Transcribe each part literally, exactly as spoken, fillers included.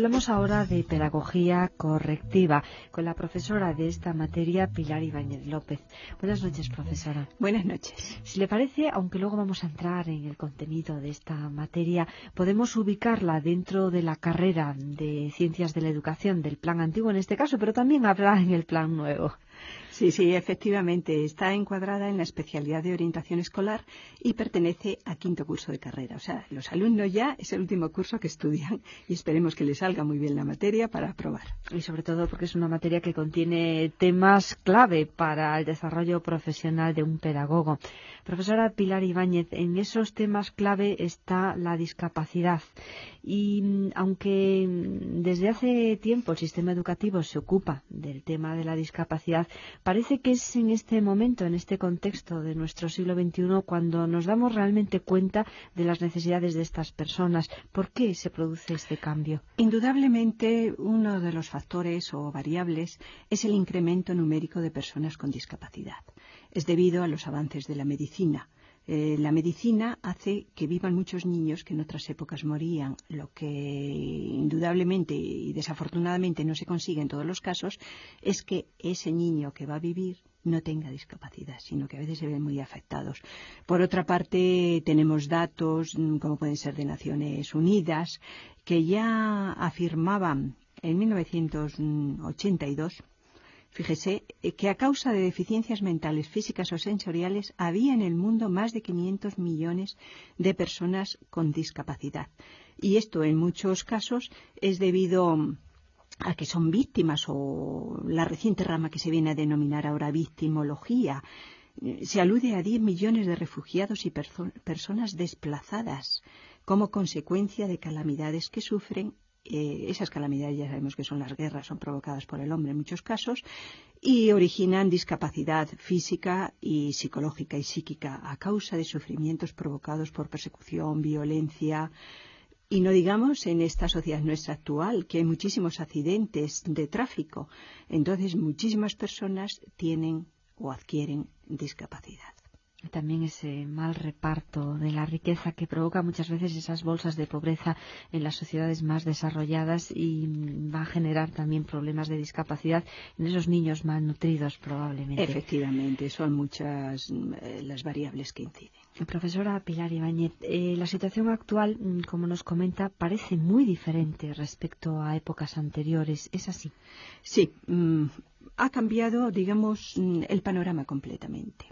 hablamos ahora de pedagogía correctiva con la profesora de esta materia, Pilar Ibáñez López. Buenas noches, profesora. Buenas noches. Si le parece, aunque luego vamos a entrar en el contenido de esta materia, podemos ubicarla dentro de la carrera de Ciencias de la Educación, del plan antiguo en este caso, pero también habrá en el plan nuevo. Sí, sí, efectivamente, está encuadrada en la especialidad de orientación escolar y pertenece a quinto curso de carrera. O sea, los alumnos ya es el último curso que estudian y esperemos que les salga muy bien la materia para aprobar. Y sobre todo porque es una materia que contiene temas clave para el desarrollo profesional de un pedagogo. Profesora Pilar Ibáñez, en esos temas clave está la discapacidad. Y aunque desde hace tiempo el sistema educativo se ocupa del tema de la discapacidad, parece que es en este momento, en este contexto de nuestro siglo veintiuno, cuando nos damos realmente cuenta de las necesidades de estas personas. ¿Por qué se produce este cambio? Indudablemente, uno de los factores o variables es el incremento numérico de personas con discapacidad. Es debido a los avances de la medicina. Eh, la medicina hace que vivan muchos niños que en otras épocas morían, lo que indudablemente y desafortunadamente no se consigue en todos los casos es que ese niño que va a vivir no tenga discapacidad, sino que a veces se ven muy afectados. Por otra parte, tenemos datos, como pueden ser de Naciones Unidas, que ya afirmaban en mil novecientos ochenta y dos, fíjese, que a causa de deficiencias mentales, físicas o sensoriales había en el mundo más de quinientos millones de personas con discapacidad. Y esto en muchos casos es debido a que son víctimas o la reciente rama que se viene a denominar ahora victimología. Se alude a diez millones de refugiados y perso- personas desplazadas como consecuencia de calamidades que sufren. Eh, esas calamidades ya sabemos que son las guerras, son provocadas por el hombre en muchos casos y originan discapacidad física y psicológica y psíquica a causa de sufrimientos provocados por persecución, violencia. Y no digamos en esta sociedad nuestra actual, que hay muchísimos accidentes de tráfico. Entonces, muchísimas personas tienen o adquieren discapacidad. También ese mal reparto de la riqueza que provoca muchas veces esas bolsas de pobreza en las sociedades más desarrolladas y va a generar también problemas de discapacidad en esos niños malnutridos probablemente. Efectivamente, son muchas eh, las variables que inciden. Profesora Pilar Ibáñez, eh, la situación actual, como nos comenta, parece muy diferente respecto a épocas anteriores. ¿Es así? Sí, mm, ha cambiado, digamos, el panorama completamente.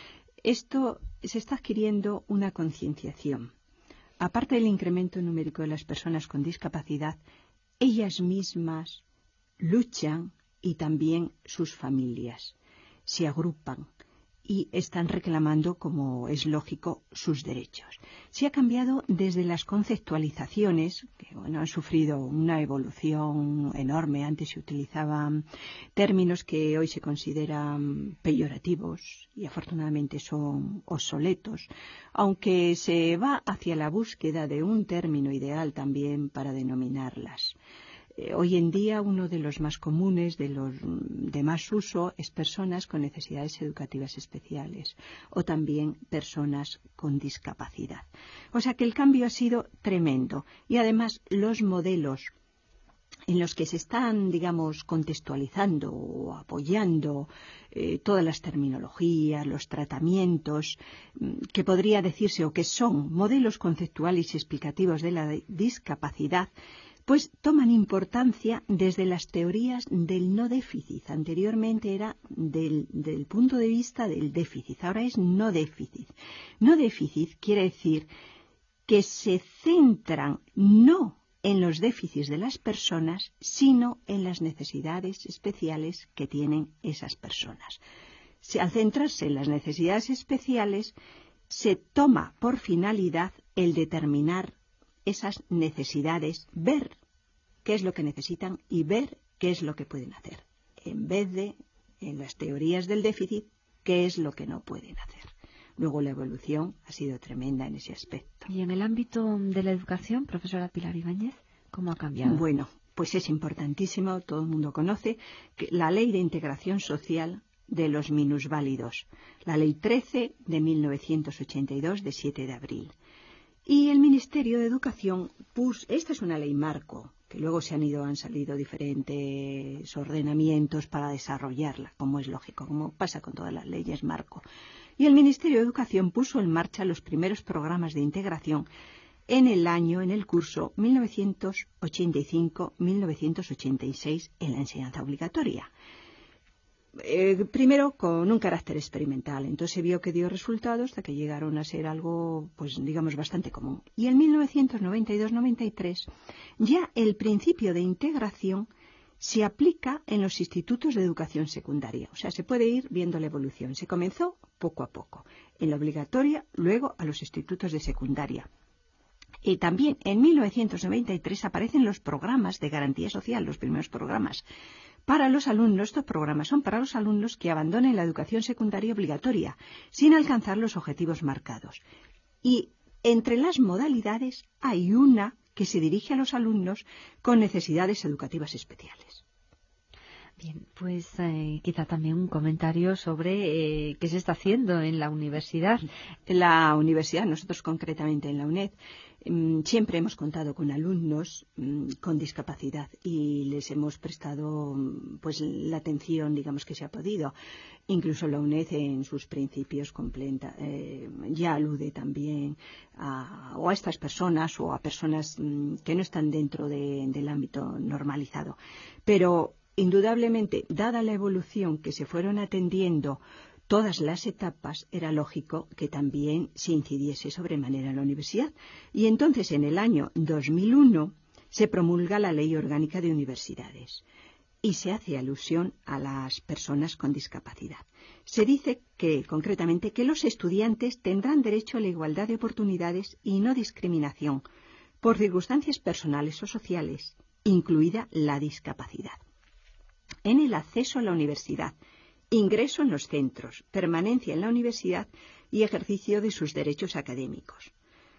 Esto se está adquiriendo una concienciación. Aparte del incremento numérico de las personas con discapacidad, ellas mismas luchan y también sus familias se agrupan y están reclamando, como es lógico, sus derechos. Se ha cambiado desde las conceptualizaciones, que bueno, han sufrido una evolución enorme. Antes se utilizaban términos que hoy se consideran peyorativos y afortunadamente son obsoletos, aunque se va hacia la búsqueda de un término ideal también para denominarlas. Hoy en día uno de los más comunes, de los de más uso, es personas con necesidades educativas especiales o también personas con discapacidad. O sea que el cambio ha sido tremendo y además los modelos en los que se están, digamos, contextualizando o apoyando eh, todas las terminologías, los tratamientos, que podría decirse o que son modelos conceptuales y explicativos de la discapacidad, pues toman importancia desde las teorías del no déficit. Anteriormente era del, del punto de vista del déficit, ahora es no déficit. No déficit quiere decir que se centran no en los déficits de las personas, sino en las necesidades especiales que tienen esas personas. Si, al centrarse en las necesidades especiales, se toma por finalidad el determinar esas necesidades, ver qué es lo que necesitan y ver qué es lo que pueden hacer, en vez de, en las teorías del déficit, qué es lo que no pueden hacer. Luego la evolución ha sido tremenda en ese aspecto. ¿Y en el ámbito de la educación, profesora Pilar Ibáñez, cómo ha cambiado? Bueno, pues es importantísimo, todo el mundo conoce, que la Ley de Integración Social de los Minusválidos, la Ley trece de mil novecientos ochenta y dos, de siete de abril. Y el Ministerio de Educación puso, esta es una ley marco, que luego se han ido, han salido diferentes ordenamientos para desarrollarla, como es lógico, como pasa con todas las leyes marco. Y el Ministerio de Educación puso en marcha los primeros programas de integración en el año, en el curso mil novecientos ochenta y cinco mil novecientos ochenta y seis en la enseñanza obligatoria. Eh, primero con un carácter experimental, entonces se vio que dio resultados hasta que llegaron a ser algo, pues digamos, bastante común. Y en mil novecientos noventa y dos noventa y tres ya el principio de integración se aplica en los institutos de educación secundaria, o sea, se puede ir viendo la evolución. Se comenzó poco a poco, en la obligatoria, luego a los institutos de secundaria. Y también en mil novecientos noventa y tres aparecen los programas de garantía social, los primeros programas. Para los alumnos, estos programas son para los alumnos que abandonen la educación secundaria obligatoria sin alcanzar los objetivos marcados. Y entre las modalidades hay una que se dirige a los alumnos con necesidades educativas especiales. Bien, pues eh, quizá también un comentario sobre eh, qué se está haciendo en la universidad. En la universidad, nosotros concretamente en la UNED, mmm, siempre hemos contado con alumnos mmm, con discapacidad y les hemos prestado pues la atención, digamos, que se ha podido. Incluso la UNED en sus principios completa, eh, ya alude también a, o a estas personas o a personas mmm, que no están dentro de, del ámbito normalizado. Pero indudablemente, dada la evolución que se fueron atendiendo todas las etapas, era lógico que también se incidiese sobremanera en la universidad. Y entonces, en el año dos mil uno, se promulga la Ley Orgánica de Universidades y se hace alusión a las personas con discapacidad. Se dice que, concretamente, que los estudiantes tendrán derecho a la igualdad de oportunidades y no discriminación por circunstancias personales o sociales, incluida la discapacidad, en el acceso a la universidad, ingreso en los centros, permanencia en la universidad y ejercicio de sus derechos académicos.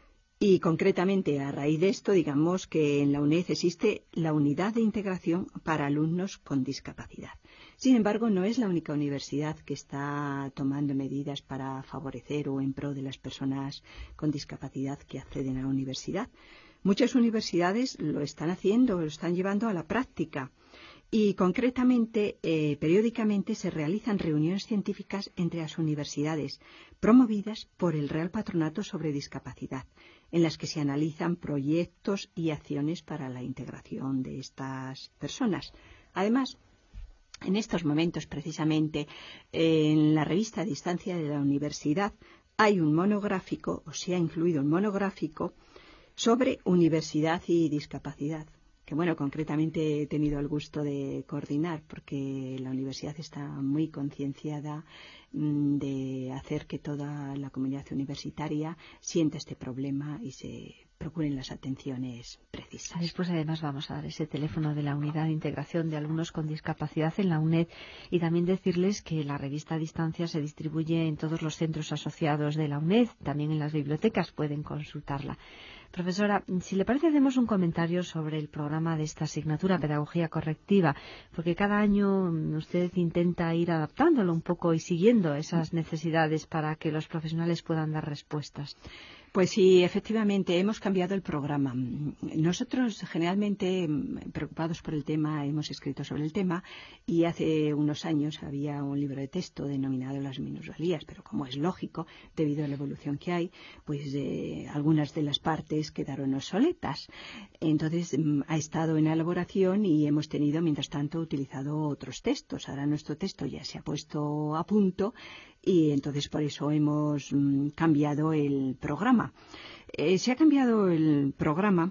Y concretamente a raíz de esto, digamos que en la UNED existe la unidad de integración para alumnos con discapacidad. Sin embargo, no es la única universidad que está tomando medidas para favorecer o en pro de las personas con discapacidad que acceden a la universidad. Muchas universidades lo están haciendo, lo están llevando a la práctica. Y concretamente, eh, periódicamente se realizan reuniones científicas entre las universidades promovidas por el Real Patronato sobre Discapacidad, en las que se analizan proyectos y acciones para la integración de estas personas. Además, en estos momentos, precisamente, eh, en la revista Distancia de la Universidad hay un monográfico, o se ha incluido un monográfico, sobre universidad y discapacidad, que bueno, concretamente he tenido el gusto de coordinar porque la universidad está muy concienciada mmm, de hacer que toda la comunidad universitaria sienta este problema y se procuren las atenciones precisas. Después además vamos a dar ese teléfono de la Unidad de Integración de Alumnos con Discapacidad en la UNED y también decirles que la revista a distancia se distribuye en todos los centros asociados de la UNED, también en las bibliotecas pueden consultarla. Profesora, si le parece, hacemos un comentario sobre el programa de esta asignatura, Pedagogía Correctiva, porque cada año usted intenta ir adaptándolo un poco y siguiendo esas necesidades para que los profesionales puedan dar respuestas. Pues sí, efectivamente, hemos cambiado el programa. Nosotros, generalmente, preocupados por el tema, hemos escrito sobre el tema y hace unos años había un libro de texto denominado Las minusvalías, pero como es lógico, debido a la evolución que hay, pues eh, algunas de las partes quedaron obsoletas. Entonces, ha estado en elaboración y hemos tenido, mientras tanto, utilizado otros textos. Ahora nuestro texto ya se ha puesto a punto y entonces por eso hemos mm, cambiado el programa. Eh, se ha cambiado el programa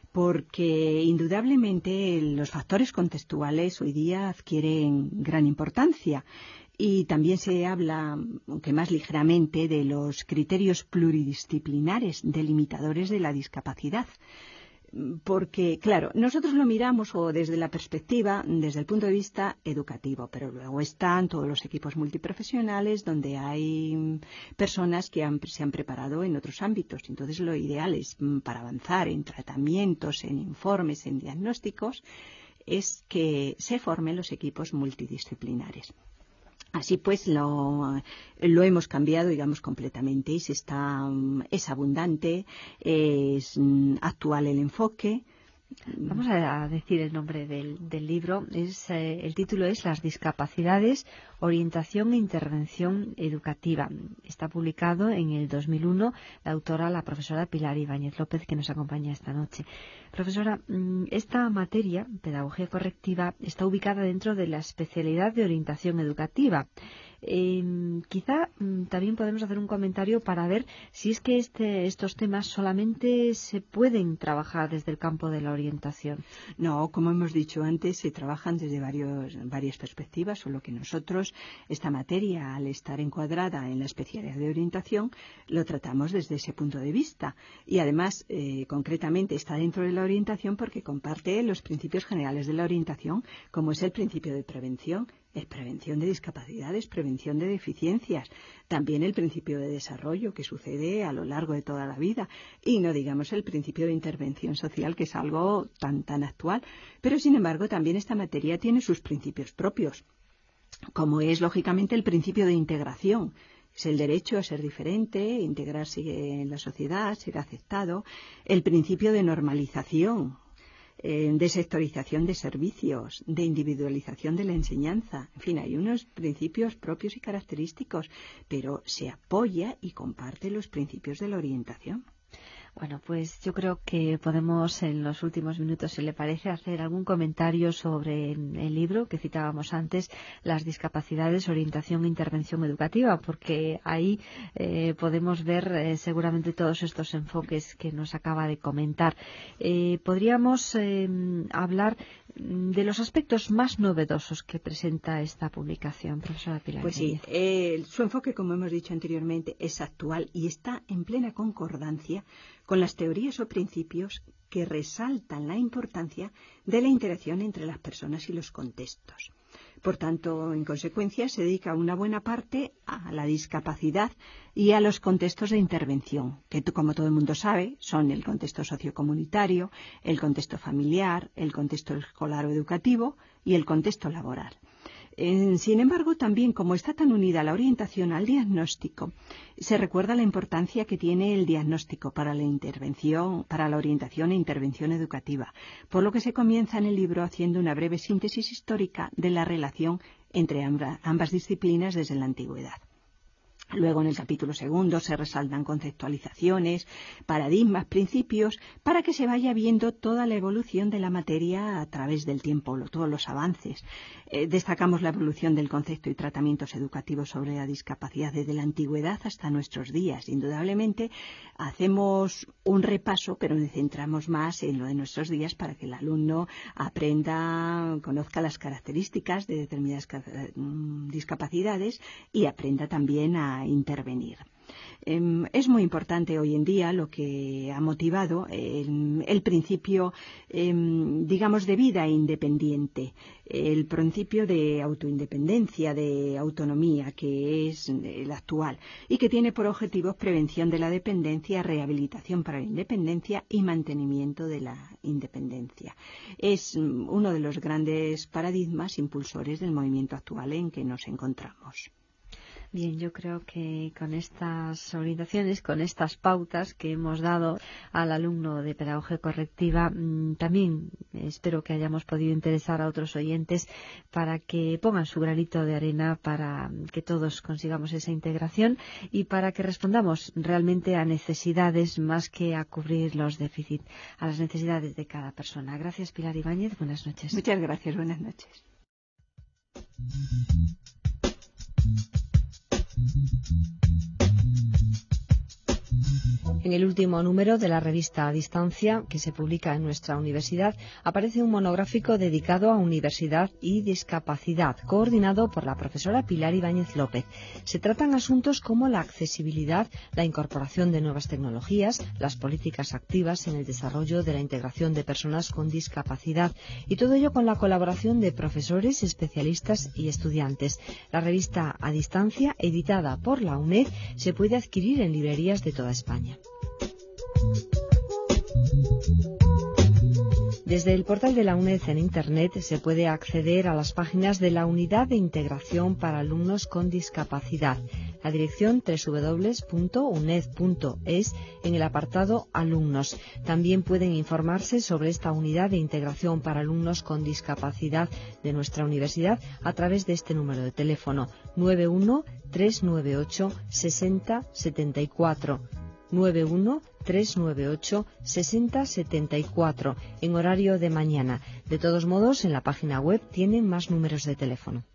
porque indudablemente los factores contextuales hoy día adquieren gran importancia y también se habla, aunque más ligeramente, de los criterios pluridisciplinares delimitadores de la discapacidad. Porque, claro, nosotros lo miramos o desde la perspectiva, desde el punto de vista educativo, pero luego están todos los equipos multiprofesionales donde hay personas que han, se han preparado en otros ámbitos. Entonces, lo ideal es, para avanzar en tratamientos, en informes, en diagnósticos, es que se formen los equipos multidisciplinares. Así pues, lo, lo hemos cambiado, digamos, completamente y se está, es abundante, es actual el enfoque, Vamos a decir el nombre del, del libro. Es, eh, el título es Las discapacidades, orientación e intervención educativa. Está publicado en el dos mil uno. La autora, la profesora Pilar Ibáñez López, que nos acompaña esta noche. Profesora, esta materia, pedagogía correctiva, está ubicada dentro de la especialidad de orientación educativa. Eh, quizá mm, también podemos hacer un comentario para ver si es que este, estos temas solamente se pueden trabajar desde el campo de la orientación. No, como hemos dicho antes, se trabajan desde varios, varias perspectivas, solo que nosotros esta materia, al estar encuadrada en la especialidad de orientación, lo tratamos desde ese punto de vista. Y además, eh, concretamente, está dentro de la orientación porque comparte los principios generales de la orientación, como es el principio de prevención. Es prevención de discapacidades, prevención de deficiencias, también el principio de desarrollo que sucede a lo largo de toda la vida y no digamos el principio de intervención social, que es algo tan, tan actual. Pero, sin embargo, también esta materia tiene sus principios propios, como es, lógicamente, el principio de integración. Es el derecho a ser diferente, integrarse en la sociedad, ser aceptado, el principio de normalización, de sectorización de servicios, de individualización de la enseñanza. En fin, hay unos principios propios y característicos, pero se apoya y comparte los principios de la orientación. Bueno, pues yo creo que podemos en los últimos minutos, si le parece, hacer algún comentario sobre el libro que citábamos antes, Las discapacidades, orientación e intervención educativa, porque ahí eh, podemos ver eh, seguramente todos estos enfoques que nos acaba de comentar. Eh, podríamos eh, hablar de los aspectos más novedosos que presenta esta publicación, profesora Pilar. Pues sí, eh, su enfoque, como hemos dicho anteriormente, es actual y está en plena concordancia con las teorías o principios que resaltan la importancia de la interacción entre las personas y los contextos. Por tanto, en consecuencia, se dedica una buena parte a la discapacidad y a los contextos de intervención, que, como todo el mundo sabe, son el contexto sociocomunitario, el contexto familiar, el contexto escolar o educativo y el contexto laboral. Eh, sin embargo, también, como está tan unida la orientación al diagnóstico, se recuerda la importancia que tiene el diagnóstico para la intervención, para la orientación e intervención educativa, por lo que se comienza en el libro haciendo una breve síntesis histórica de la relación entre ambas, ambas disciplinas desde la antigüedad. Luego, en el capítulo segundo, se resaltan conceptualizaciones, paradigmas, principios, para que se vaya viendo toda la evolución de la materia a través del tiempo, lo, todos los avances. Eh, destacamos la evolución del concepto y tratamientos educativos sobre la discapacidad desde la antigüedad hasta nuestros días. Indudablemente, hacemos un repaso, pero nos centramos más en lo de nuestros días para que el alumno aprenda, conozca las características de determinadas discapacidades y aprenda también a intervenir. Eh, es muy importante hoy en día lo que ha motivado el, el principio, eh, digamos, de vida independiente, el principio de autoindependencia, de autonomía, que es el actual y que tiene por objetivos prevención de la dependencia, rehabilitación para la independencia y mantenimiento de la independencia. Es uno de los grandes paradigmas impulsores del movimiento actual en que nos encontramos. Bien, yo creo que con estas orientaciones, con estas pautas que hemos dado al alumno de Pedagogía Correctiva, también espero que hayamos podido interesar a otros oyentes para que pongan su granito de arena para que todos consigamos esa integración y para que respondamos realmente a necesidades más que a cubrir los déficits, a las necesidades de cada persona. Gracias, Pilar Ibáñez. Buenas noches. Muchas gracias. Buenas noches. En el último número de la revista A Distancia, que se publica en nuestra universidad, aparece un monográfico dedicado a universidad y discapacidad, coordinado por la profesora Pilar Ibáñez López. Se tratan asuntos como la accesibilidad, la incorporación de nuevas tecnologías, las políticas activas en el desarrollo de la integración de personas con discapacidad, y todo ello con la colaboración de profesores, especialistas y estudiantes. La revista A Distancia, editada por la U N E D, se puede adquirir en librerías de toda España. Desde el portal de la UNED en Internet se puede acceder a las páginas de la Unidad de Integración para Alumnos con Discapacidad. La dirección doble u doble u doble u punto uned punto es en el apartado Alumnos. También pueden informarse sobre esta Unidad de Integración para Alumnos con Discapacidad de nuestra universidad a través de este número de teléfono nueve uno tres nueve ocho seis cero siete cuatro. nueve uno tres nueve ocho seis cero siete cuatro en horario de mañana. De todos modos, en la página web tienen más números de teléfono.